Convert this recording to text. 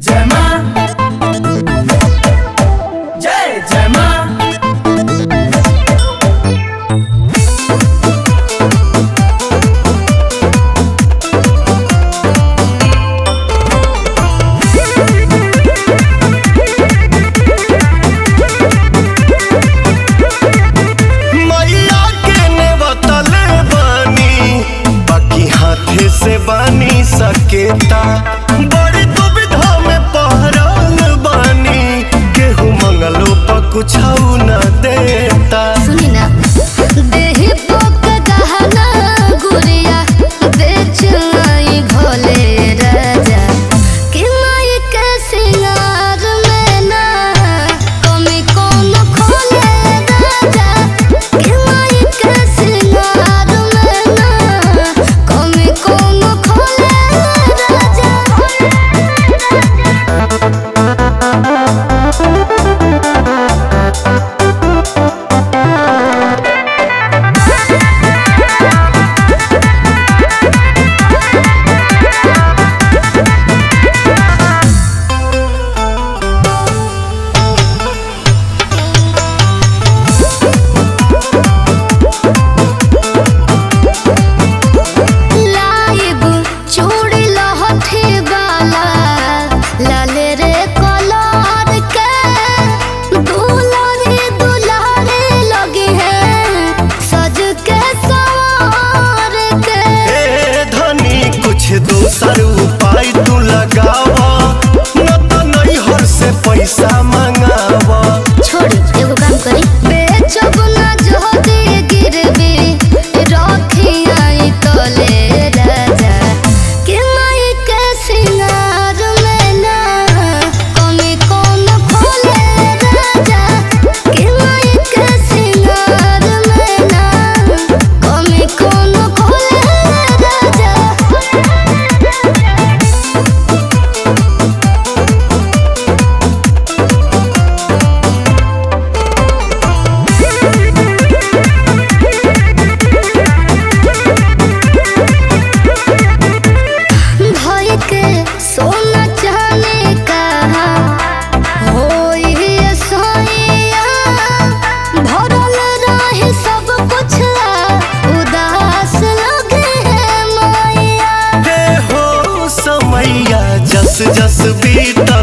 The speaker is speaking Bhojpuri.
जय मां, जय जय मां। मैया के नेवतले बानी, बाकी हाथे से बानी सकेता। बड़ी दुविधा में पहरल बानी, केहू मंगलो पर कुछ न देता। सुनी ना देहि पोक दहना गुड़िया बेच आई भोले राजा कि माई के सिंगार में ना कमी कौन खोले राजा कि माई के सिंगार में ना कमी कौन खोले राजा। लाइब चूड़ी लहठी वाला लाल रे कलर के दुलारी दुलारी लगी है सज के सवार के। ए धनी कुछ दोसर उपाय तू लगावा, न तो नैहर से पैसा मंगावा। छोड़ी एगो काम करी बेचब ना जोदी गिरवी रखी आई तले राजा कि माई के सिंगार में ना कमी कौन खोले राजा कि माई के सिंगार में ना कमी कौन खोले राजा। भाई के सोना चाहने का होई है सोइया भरल रहे सब कुछ उदास लगे है मैया। हे हो समैया जस जस बीता